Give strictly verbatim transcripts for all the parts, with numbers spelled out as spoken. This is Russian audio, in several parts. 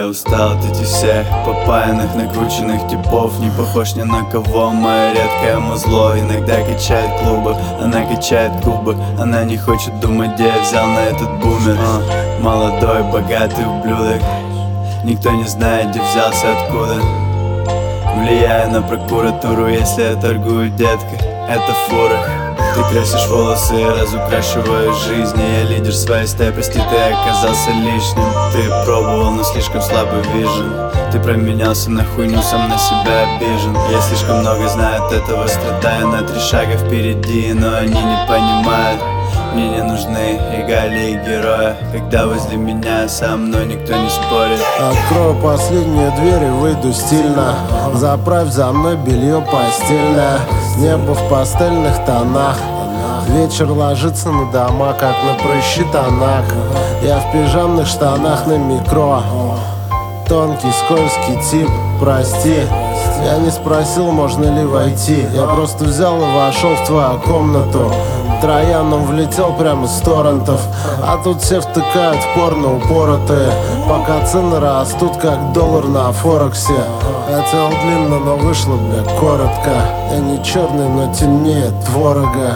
устал от этих всех попаянных, накрученных типов. Не похож ни на кого, мое редкое музло. Иногда качает клубы, она качает губы. Она не хочет думать, где я взял на этот бумер. а, Молодой, богатый ублюдок. Никто не знает, где взялся, откуда. Влияю на прокуратуру, если я торгую, детка. Это фура. Ты красишь волосы, разукрашиваешь жизнь. Я лидер своей стаи, прости, ты оказался лишним. Ты пробовал, но слишком слабый вижен. Ты променялся на хуйню, сам на себя обижен. Я слишком много знаю от этого, страдаю на три шага впереди. Но они не понимают, мне не нужны регалии героя, когда возле меня со мной никто не спорит. Открою последнюю дверь и выйду стильно. Заправь за мной белье постельное. Небо в пастельных тонах. Вечер ложится на дома, как на прыщи тонах. Я в пижамных штанах на микро. Тонкий, скользкий тип, прости. Я не спросил, можно ли войти. Я просто взял и вошел в твою комнату. Трояном влетел прямо с торрентов. А тут все втыкают в порно упоротые. Пока цены растут, как доллар на Форексе. Хотел длинно, но вышло, бля, коротко. Я не черный, но темнее творога.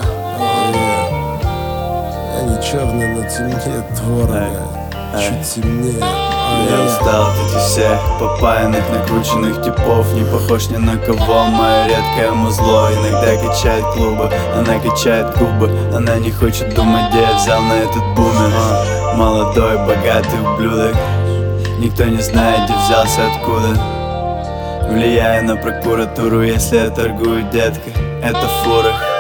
Я не черный, но темнее творога. Чуть темнее. Я устал от этих всех попаянных, накрученных типов. Не похож ни на кого, мое редкое музло. Иногда качает клубы, она качает губы. Она не хочет думать, где я взял на этот бумер. а, Молодой, богатый ублюдок. Никто не знает, где взялся, откуда. Влияю на прокуратуру, если я торгую, детка. Это фура.